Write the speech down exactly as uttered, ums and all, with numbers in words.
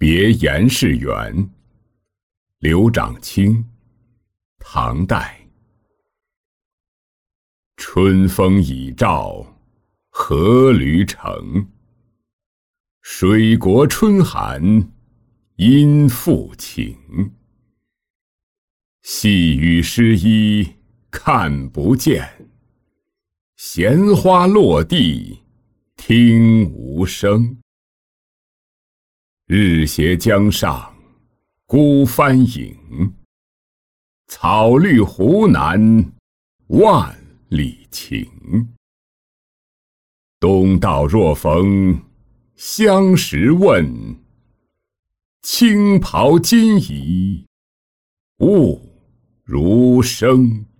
别严世元，刘长卿，唐代。春风已照河驴城，水国春寒阴复晴。细雨湿衣看不见，闲花落地听无声。日斜江上孤帆影，草绿湖南万里晴。东道若逢相识问，青袍金衣误如生。